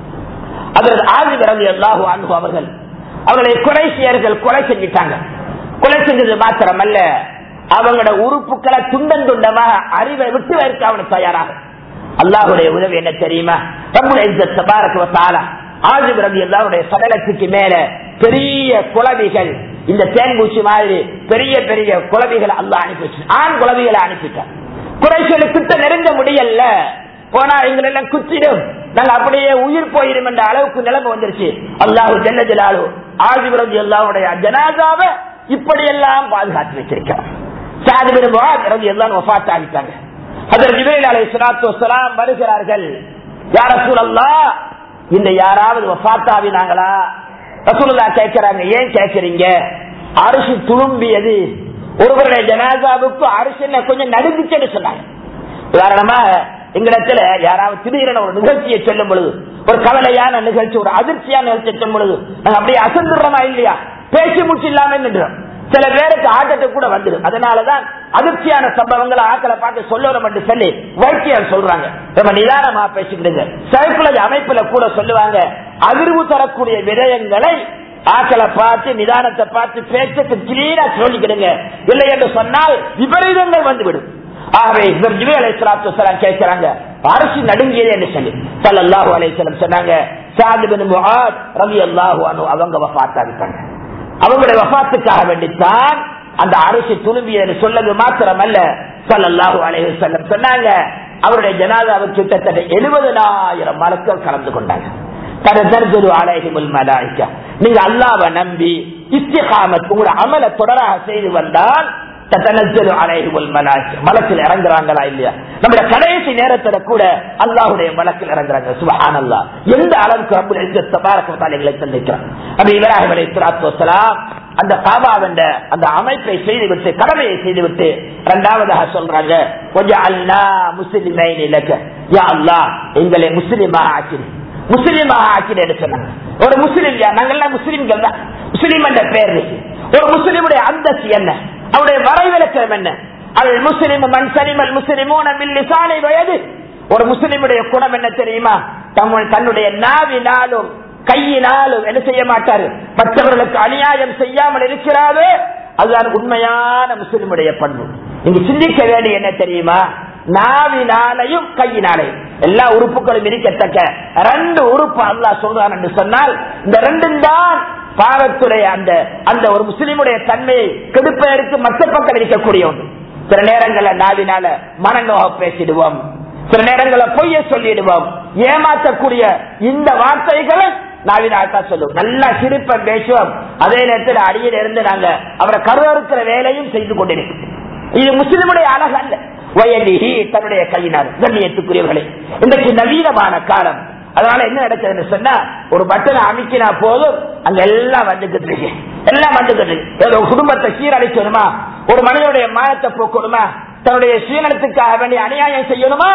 அதற்கு ஆசிப் ரலியல்லாஹு அன்ஹு அவர்கள் அவர்களை குறைஷியர்கள் கொலை செஞ்சிட்டாங்க. கொலை செஞ்சது மாத்திரமல்ல, அவங்களோட உறுப்புகளை துண்டன் துண்டமாக அறிவை விட்டு வைக்க அவனுக்கு தயாராக. அல்லாஹுடைய உதவி என்ன தெரியுமா? ரப்புல் இஸ்ஸத் தபாரக வ தஆலா ஆசிப் ரலியல்லாஹுடைய சடலத்துக்கு மேல பெரிய குளவிகள், இந்த தேன்பூச்சி மாதிரி பெரிய பெரிய குளவிகளை அல்லாஹ் அனுப்பிச்சு, ஆண் குளவிகளை அனுப்பிட்டார். குறைஷியர்களுக்கு நெருங்க முடியல, போனா எங்களெல்லாம் குத்திடும், நாங்க அப்படியே உயிர் போயிடும் என்ற அளவுக்கு நிலைமை வந்துருச்சு. அல்லாஹு ஜல்ல ஜலாலுஹு ஆசிப் ரலியல்லாஹுடைய ஜனாஸாவை இப்படி எல்லாம் பாதுகாத்து வச்சிருக்கார். சஅத் பின் முஆத் ரலியல்லாஹு அன்ஹு வஃபாத் ஆகிட்டாங்க. ஹஜ்ரத் ஜிப்ரீல் அலைஹிஸ்ஸலாத்து வஸ்ஸலாம் வருகிறார்கள். யா ரசூலல்லாஹ், இந்த யாராவது வஃபாத் ஆவினாங்களா? ரசூலுல்லாஹ் கேட்கிறாங்க, ஏன் கேட்கறீங்க? அரிசி துளும்பியது, ஒருவருடைய ஜனாஸாவுக்கு அரிசி கொஞ்சம் நடுங்குச்சுன்னு சொன்னாங்க. உதாரணமா எங்களிடத்துல யாராவது திடீரென ஒரு நிகழ்ச்சியை சொல்லும் பொழுது, ஒரு கவலையான நிகழ்ச்சி, ஒரு அதிர்ச்சியான நிகழ்ச்சியை சொல்லும் பொழுது நாங்க அப்படியே அசந்துடுறோமா இல்லையா? பேசி முடிச்சு இல்லாம நின்றோம். சில பேருக்கு ஆட்டத்தை கூட வந்துடும். அதனாலதான் அதிர்ச்சியான சம்பவங்களை ஆக்களை பார்த்து சொல்லணும் என்று சொல்லி வைத்தியர் சொல்றாங்க, நம்ம நிதானமா பேசிக்கிடுங்க. சைக்குலஜி அமைப்புல கூட சொல்லுவாங்க, அதிர்வு தரக்கூடிய விடயங்களை ஆக்களை பார்த்து நிதானத்தை பார்த்து பேச்சு கிளீனா சொல்லிக்கிடுங்க, இல்லை என்று சொன்னால் விபரீதங்கள் வந்துவிடும். ஆகவே ஜிப்ரீல் அலைஹிஸ்ஸலாத்து வஸ்ஸலாம் கேட்கிறாங்க, அரிசி நடுங்கியது என்று சொல்லி ஸல்லல்லாஹு அலைஹி வஸல்லம் சொன்னாங்க. சஅத் பின் முஆத் ரலியல்லாஹு அன்ஹு அவங்க வஃபாத் ஆகிட்டாங்க. அவங்களுடைய வஃபாத்துக்காக வேண்டித்தான் அந்த அரிசி துளும்பியது சொல்லது மாத்திரமல்ல, ஸல்லல்லாஹு அலைஹி வஸல்லம் சொன்னாங்க, அவருடைய ஜனாஸாவுக்கு கிட்டத்தட்ட எழுபதாயிரம் மலக்குகள் கலந்து கொண்டாங்க. தனதர்ஜுலு அலைஹிமுல் மலாயிகா. நீங்க அல்லாஹ்வை நம்பி இஸ்திகாமத் உங்களுடைய அமல தொடராக செய்து வந்தால் தனதர்ஜுலு அலைஹிமுல் மலாயிகா, மலக்குகள் இறங்குறாங்களா இல்லையா? நம்முடைய கடைசி நேரத்துல கூட அல்லாஹ்வுடைய மலக்குகள் இறங்குறாங்க. சுப்ஹானல்லாஹ், எந்த அளவுக்கு ரப்புல் இஸ்ஸத் தபாரக வ தஆலா எங்களை தந்திருக்கிறார். நபி இப்ராஹிம் அலைஹிஸ்ஸலாத்து வஸ்ஸலாம் அந்த காபாவின் அந்த அமைப்பை செய்துவிட்டு, கடமையை செய்துவிட்டு இரண்டாவதாக சொல்றாங்க, வஜஅல்னா முஸ்லிமைன் லக, யா அல்லாஹ் எங்களை முஸ்லிமாக ஆக்கி, முஸ்லிமாக ஆக்கினு சொன்னாங்க. ஒரு முஸ்லிம், நாங்கெல்லாம் முஸ்லிம்கள் தான். முஸ்லிம் என்ற பெயர் இருக்கு. ஒரு முஸ்லிமுடைய அந்தஸ்து என்ன, அவருடைய வரைவிலக்கம் என்ன? அல் முஸ்லிம் மன் சலிமல் முஸ்லிமூன மின் லிசானி வ யதி. ஒரு முஸ்லிமுடைய குணம் என்ன தெரியுமா? தன்னுடைய நாவினாலும் கையினாலும் என்ன செய்ய மாட்டாரு, மற்றவர்களுக்கு அநியாயம் செய்யாமல் இருக்கிறாரு. அதுதான் உண்மையான முஸ்லிமுடைய பண்பு. நீங்க சிந்திக்க வேண்டிய என்ன தெரியுமா? நாவினாலையும் கையினாலையும் எல்லா உறுப்புகளும் இருக்கத்தக்க ரெண்டு உறுப்பு அல்லாஹ் சொல்றான் என்று சொன்னால், இந்த ரெண்டும் தான் பாவத்துடைய அந்த அந்த ஒரு முஸ்லிமுடைய தன்மையை கெடுப்பதற்கு மற்ற பக்கம் இருக்கக்கூடிய ஒன்று. சில நேரங்கள்ல நாவினால மனநோக பேசிடுவோம், சில நேரங்களில் பொய்ய சொல்லிடுவோம், ஏமாற்றக்கூடிய இந்த வார்த்தைகளை நாவினால்தான் சொல்லுவோம். நல்லா சிரிப்ப பேசுவோம், அதே நேரத்தில் அடியில் இருந்து நாங்க அவரை கருவறுக்கிற வேலையும் செய்து கொண்டிருக்கிறோம். இது முஸ்லிமுடைய அழகு அல்ல. வயலிஹி, தன்னுடைய கையினால். கண்ணியத்துக்குரியவர்களே, இன்றைக்கு நவீனமான காலம். அதனால என்ன நடக்குதுன்னு சொன்னா, ஒரு பட்டனை அமைக்கினா போதும் அங்க எல்லாம் வந்துகிட்டு இருக்கு, எல்லாம் வந்துகிட்டு இருக்கு. ஒரு குடும்பத்தை சீரழிக்கணுமா, ஒரு மனிதனுடைய மானத்தை போக்கணுமா, தன்னுடைய சுயநலத்துக்காக வேண்டிய அநியாயம் செய்யணுமா,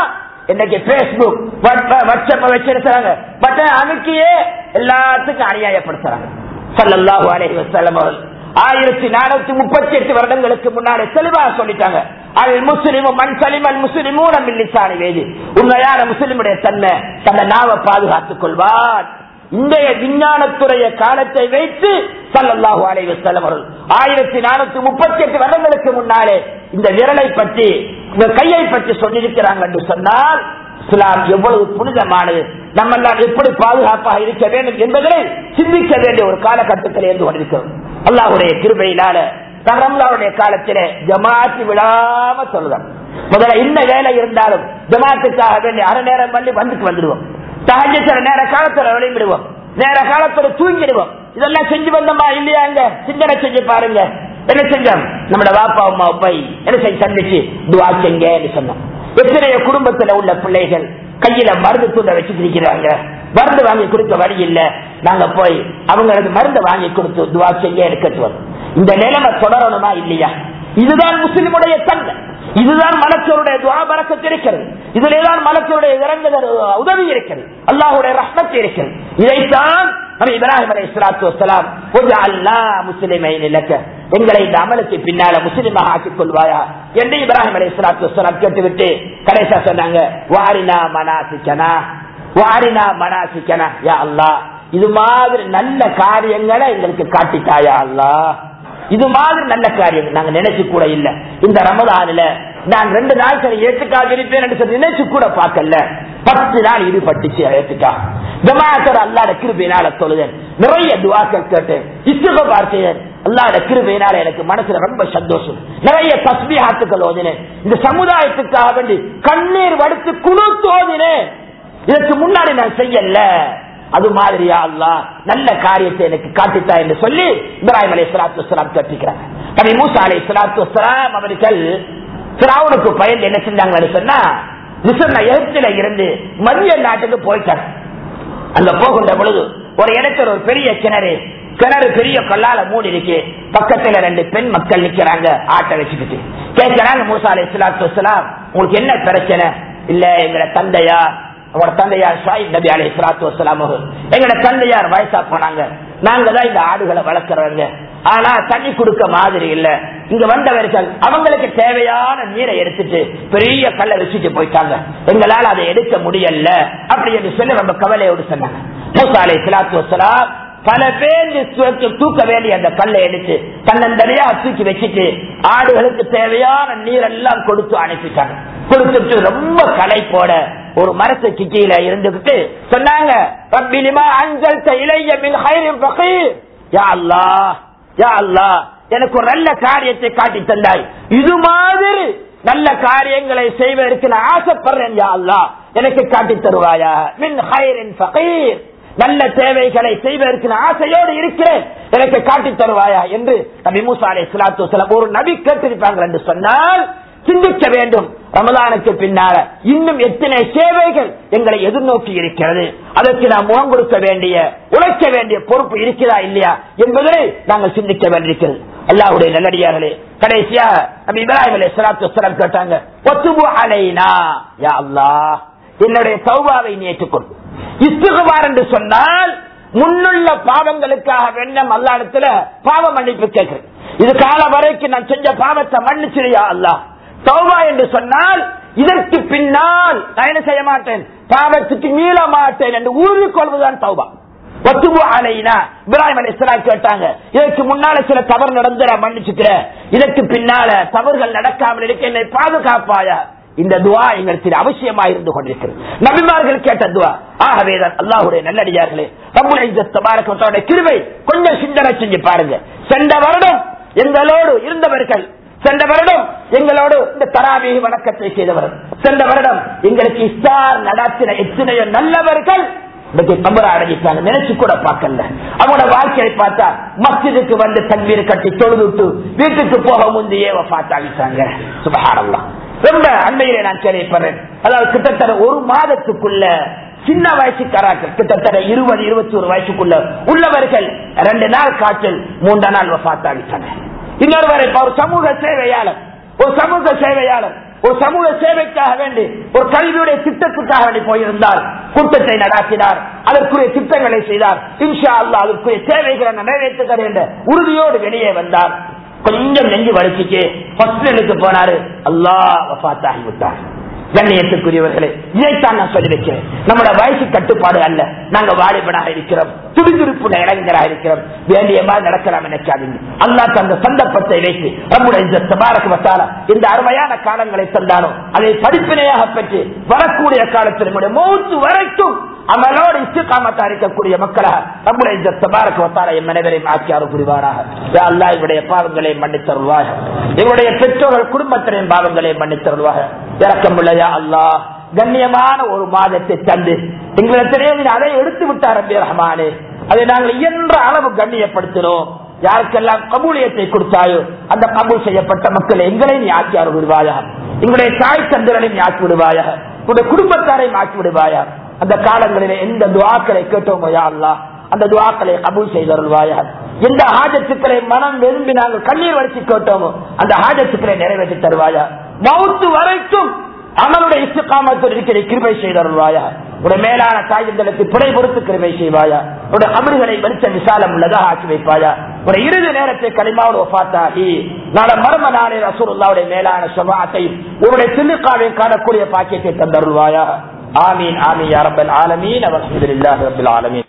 இன்னைக்கு பேஸ்புக் வாட்ஸ்அப் வச்சிருக்கிறாங்க. பட் அமைக்கியே எல்லாத்துக்கும் அநியாயப்படுத்துறாங்க. ஸல்லல்லாஹு அலைஹி வஸல்லம் அவர்கள் ஆயிரத்தி நானூத்தி முப்பத்தி எட்டு வருடங்களுக்கு முன்னாடி தெளிவாக சொல்லிட்டாங்க. அல் முஸ்லிமு மன் சலிம அல் முஸ்லிமூன மின் லிசானி வேதி. உண்மையான முஸ்லிமுடைய தன்மை தன்னை நாவை பாதுகாத்துக் கொள்வார். இன்றைய விஞ்ஞானத்துடைய காலத்தை வைத்து ஸல்லல்லாஹு அலைஹி வஸல்லம் அவர்கள் ஆயிரத்தி நானூத்தி முப்பத்தி எட்டு வருடங்களுக்கு முன்னாலே இந்த விரலை பற்றி இந்த கையை பற்றி சொல்லியிருக்கிறாங்க என்று சொன்னால் இஸ்லாம் எவ்வளவு புனிதமானது, நம்ம எல்லாம் எப்படி பாதுகாப்பாக இருக்க வேண்டும் என்பதை சிந்திக்க வேண்டிய ஒரு காலகட்டத்தில் இருந்து கொண்டிருக்கிறோம். அல்லாஹ்வுடைய கிருபையினால ரமலானுடைய காலத்திலே ஜமாத்து விடாம சொல்லுதான். முதல்ல இந்த வேலை இருந்தாலும் ஜமாத்துக்காக வேண்டிய அரை நேரம் பண்ணி வந்துட்டு வந்துடுவோம். தஹஜ்ஜுல நேர காலத்துல விளைவிடுவோம், நேர காலத்துல தூங்கிடுவோம். இதெல்லாம் செஞ்சு வந்தோமா இல்லையா? இங்க சிந்தனை செஞ்சு பாருங்க. என்ன செஞ்சோம்? நம்மளோட வாப்பா அம்மா போய் என்ன செஞ்சு சந்திச்சு துவா செஞ்சு சொன்னோம். எத்தனைய குடும்பத்துல உள்ள பிள்ளைகள் கையில மருந்து தூண்ட வச்சுட்டு இருக்கிறாங்க, மருந்து வாங்கி கொடுக்க வழி இல்ல, நாங்க போய் அவங்களுக்கு மருந்து வாங்கி கொடுத்து துவா செய்ய எடுக்கட்டு. இந்த நிலைமை தொடரணுமா இல்லையா? இதுதான் முஸ்லிமுடைய தன்மை, இதுதான் மலச்சருடைய துஆ பரக்கத் இருக்கிறது, இதிலேதான் மலச்சருடைய இறங்குதல் உதவி இருக்கிறது, அல்லாஹ்வுடைய ரஹ்மத் இருக்கிறது. இதைத்தான் நபி இப்ராஹிம் அலைஹிஸ்ஸலாத்து வஸ்ஸலாம் வஜஅல்னா முஸ்லிமைன் லக, எங்களை இந்த அமலுக்கு பின்னால முஸ்லிமாக ஆக்கிக் கொள்வாயா என்று இப்ராஹிம் அலைஹிஸ்ஸலாத்து வஸ்ஸலாம் கேட்டுவிட்டு கடைசியா சொன்னாங்க, வாரினா மனாசிக்கனா வாரினா மனாசிக்கனா, யா அல்லாஹ் இது மாதிரி நல்ல காரியங்களை எங்களுக்கு காட்டிட்டாயா அல்லாஹ், இது மாதிரி நல்ல காரியம் நாங்க நினைச்சு கூட இல்ல. இந்த ரமதானில நான் ரெண்டு நாள் சரி ஏத்துக்காக இருப்பேன் என்று நினைச்சு கூட பார்க்கல, பத்து நாள் ஈடுபட்டுச்சு ஏத்துக்கா. ஜமாஅத்தோட அல்லாஹ்வுடைய கிருபையினால தொழுதேன், நிறைய துஆக்கள் கேட்டேன், இஸ்திக்ஃபார் செய்தேன். அல்லாஹ்வுடைய கிருபையினால எனக்கு மனசுல ரொம்ப சந்தோஷம். நிறைய தஸ்பீஹாத்துக்கள் ஓதினேன், இந்த சமுதாயத்துக்காக வேண்டி கண்ணீர் வடித்து குனுத் ஓதினேன். இதற்கு முன்னாடி நான் செய்யல, அது மாதிரியா அல்லாஹ் நல்ல காரியத்தை எனக்கு காட்டித்தா என்று சொல்லி இப்ராஹிம் அலைஹிஸ்ஸலாத்து வஸ்ஸலாம் கேட்டிருக்கிறாங்க. நபி மூசா அலைஹிஸ்ஸலாத்து வஸ்ஸலாம் அவர்கள் ஃபிரௌனுக்கு பயந்து என்ன செஞ்சாங்கன்னு சொன்னா, மிஸ்ர் எகிப்தில இருந்து மதிய நாட்டுக்கு போயிட்டாங்க. அங்க போகின்ற பொழுது ஒரு இடத்துல ஒரு பெரிய கிணறு, கிணறு பெரிய கல்லால மூடி இருக்கு, பக்கத்துல ரெண்டு பெண் மக்கள் நிக்கிறாங்க ஆட்டை வச்சுக்கிட்டு. கேட்கிறாங்க மூசா அலைஹிஸ்ஸலாத்து வஸ்ஸலாம், உங்களுக்கு என்ன பிரச்சனை? இல்ல எங்க தந்தையா அவரோட தந்தையார் ஷாயிப் நபி அலைஹிஸ்ஸலாத்து வஸ்ஸலாம் எங்களோட தந்தையார் வயசா போனாங்க, நாங்க தான் இந்த ஆடுகளை வளர்க்கிறவங்க, ஆனா தண்ணி கொடுக்க மாதிரி இல்ல, இங்க வந்தவர்கள் அவங்களுக்கு தேவையான நீரை எடுத்துட்டு பெரிய கல்லை வச்சுட்டு போயிட்டாங்க, எங்களால் அதை எடுக்க முடியல அப்படி என்று சொல்லி ரொம்ப கவலையோடு சொன்னாங்க. மூசா அலைஹிஸ்ஸலாத்து வஸ்ஸலாம் பல பேர் தூக்க வேண்டிய அந்த கல்லை எடுத்து தன்னந்தனியா தூக்கி வச்சுட்டு ஆடுகளுக்கு தேவையான நீரெல்லாம் கொடுத்து அனுப்பிட்டாங்க. கொடுத்துட்டு ரொம்ப களை போட ஒரு மரத்துக்கு கீழே இருந்துகிட்டு சொன்னாங்க, ரப்பிலிமா அன்ஸல்த இலைய மின் கைரின் ஃபகீர், யா அல்லாஹ் யா அல்லாஹ் எனக்கு ஒரு நல்ல காரியத்தை காட்டி தந்தாய், இது மாதிரி நல்ல காரியங்களை செய்வதற்கு நான் ஆசைப்படுறேன், யா அல்லாஹ் எனக்கு காட்டி தருவாயா, மின் கைரின் ஃபகீர் நல்ல தேவைகளை செய்வதற்கு நான் ஆசையோடு இருக்கிறேன், எனக்கு காட்டி தருவாயா என்று நபி மூசா அலைஹிஸ்ஸலாத்து வஸ்ஸலாம் ஒரு நபி கேட்டிருப்பாங்க என்று சொன்னால் சிந்திக்க வேண்டும். ரமலானுக்கு பின்னால இன்னும் எத்தனை சேவைகள் எங்களை எதிர்நோக்கி இருக்கிறது, அதற்கு நாம் முகம் கொடுக்க வேண்டிய உழைக்க வேண்டிய பொறுப்பு இருக்கிறதா இல்லையா என்பதை நாங்கள் சிந்திக்க வேண்டியிருக்கிறது. அல்லாஹ்வுடைய நல்லடியார்களே, கடைசியா நபி இப்ராஹிம் அலைஹிஸ்ஸலாத்து வஸ்ஸலாம் கேட்டாங்க, வத்துபு அலைனா, யா அல்லாஹ் என்னுடைய தௌபாவை நீ ஏற்றுக்கொள். இஸ்திக்ஃபார் என்று சொன்னால் முன்னுள்ள பாவங்களுக்காக வேண்டாம் அல்லாஹ்விடத்துல பாவ மன்னிப்பு கேட்கிறேன், இது கால வரைக்கும் நான் செஞ்ச பாவத்தை மன்னிச்சிரியா அல்லாஹ். தௌபா என்று சொன்னால் இதற்கு பின்னால் நான் என்ன செய்ய மாட்டேன், பாவத்துக்கு மீள மாட்டேன் என்று உறுதி கொள்வதுதான் தௌபா. வத்துபு அலைனா, இப்ராஹிம் அலைஹிஸ்ஸலாம் கேட்டாங்க, இதற்கு முன்னால சில தவறு நடந்து நான் மன்னிச்சுக்கிறேன், இதற்கு பின்னால தவறுகள் நடக்காமல் இருக்க என்னை பாதுகாப்பாயா. இந்த துவா எங்களுக்கு அவசியமா இருந்து கொண்டிருக்கிறது, நபிமார்கள் கேட்ட துவா. ஆகவேதான் அல்லாஹ்வுடைய நல்லடியார்களே, ரப்புல் இஸ்ஸத் தபாரக வ தஆலா கிருபை கொஞ்சம் சிந்தனை செஞ்சு பாருங்க. சென்ற வருடம் எங்களோடு இருந்தவர்கள், சென்ற வருடம் எங்களோடு இந்த தராவீஹ் வணக்கத்தை செய்தவர்கள், சென்ற வருடம் எங்களுக்கு இஃப்தார் நடத்தின எத்தனையோ நல்லவர்கள் இன்னைக்கு கபர அடைஞ்சிட்டாங்க, நினைச்சு கூட பார்க்கல. அவங்களோட வாழ்க்கையை பார்த்தா மஸ்ஜிதுக்கு வந்து தக்பீர் கட்டி தொழுதுட்டு வீட்டுக்கு போக முந்தையே வஃபாத் ஆகிட்டாங்க. சுப்ஹானல்லாஹ். ரொம்ப அண்மையிலே நான் கேள்விப்படுறேன், அதாவது கிட்டத்தட்ட ஒரு மாதத்துக்குள்ள சின்ன வயசுக்காரர்கள் கிட்டத்தட்ட இருபது இருபத்தி ஒரு வயசுக்குள்ள உள்ளவர்கள் ரெண்டு நாள் காய்ச்சல், மூன்றாம் நாள் வஃபாத் ஆகிட்டாங்க. இன்னொருவர் ஒரு சமூக சேவையாளர், ஒரு சமூக சேவையாளர் ஒரு சமூக சேவைக்காக வேண்டி ஒரு கல்வியுடைய திட்டத்துக்காக வேண்டி போயிருந்தார், கூட்டத்தை நடாத்தினார், அதற்குரிய திட்டங்களை செய்தார். இன்ஷா அல்லாஹ் அதற்குரிய தேவைகளை நிறைவேற்றுகிறேன் என்ற உறுதியோடு வெளியே வந்தார். கொஞ்சம் நெஞ்சு வலிச்சுக்கு ஹாஸ்பிட்டலுக்கு போனாரு. அல்லாஹ் வஃபாத் ஆகிவிட்டார். கண்ணியத்துக்குரியவர்களே, இதைத்தான் நான் சொல்லி வைக்கிறேன். நம்மளோட வயசு கட்டுப்பாடு அல்ல. நாங்க வாலிபனாக இருக்கிறோம், துடிதுடிப்புள்ள இளைஞராக இருக்கிறோம். வேண்டிய மாதிரி நடக்கலாம் நினைக்காதீங்க. அல்லாஹ் அந்த சந்தர்ப்பத்தை வைத்து நம்முடைய தபாரக வ தஆலா இந்த அருமையான காலங்களை தந்தானோ அதை படிப்பினையாக பெற்று வரக்கூடிய காலத்தில் நம்முடைய மௌத் வரைக்கும் அமலோடு இஸ்திகாமத்தா இருக்கக்கூடிய மக்களாக நம்முடைய தபாரக வ தஆலா எம் அனைவரையும் ஆக்கியாரு புரிவாராக. யா அல்லாஹ் இவருடைய பாவங்களை மன்னித்தருள்வாக, இவருடைய பெற்றோர்கள் குடும்பத்தினரின் பாவங்களை மன்னித்தருள்வாக. இறக்கமுள்ள யா அல்லாஹ் கண்ணியமான ஒரு மாதத்தை தந்து எங்களிடத்திலே அதை எடுத்து விட்டார் ரப்பி ரஹ்மானே. அதை நாங்கள் இயன்ற அளவு கண்ணியப்படுத்தினோம். யாருக்கெல்லாம் கபூலியத்தை கொடுத்தாயோ அந்த கபூல் செய்யப்பட்ட மக்களை எங்களையும் ஆக்கி அருள் விடுவாயா, எங்களுடைய தாய் தந்தரையும் ஆக்கி விடுவாயா, உங்களுடைய குடும்பத்தாரையும் ஆக்கி விடுவாயா. அந்த காலங்களிலே எந்த துஆக்களை கேட்டோமோ யா அல்லாஹ் அந்த துஆக்களை கபூல் செய்தருள்வாயா. எந்த ஹாஜத்துக்களை மனம் விரும்பி நாங்கள் கண்ணீர் வடிச்சு கேட்டோமோ அந்த ஹாஜத்துக்களை நிறைவேற்றி தருவாயா. மௌத்து வரைக்கும் அமலுடைய இஸ்திகாமத்தோடு இருக்கிற கிருபை செய்தருள்வாயா. உடைய மேலான தாய்ந்தளுக்கு புடை பொறுத்து கிருபை செய்வாயா. உடைய அமல்களை வெளிச்ச விசாலம் உள்ளதாக ஆக்கி வைப்பாயா. ஒரு இறுதி நேரத்தை கலிமாவோடு வஃபாத்தாகி நாளை மர்ம நாளே ரசூலுல்லாஹ்வுடைய மேலான ஷஃபாஅத்தை உடைய சில்லுக்காவை காணக்கூடிய பாக்கியத்தை தந்தருள்வாயா. ஆமீன் ஆமீன் யா ரப்பல் ஆலமீன். அல்ஹம்துலில்லாஹி ரப்பில் ஆலமீன்.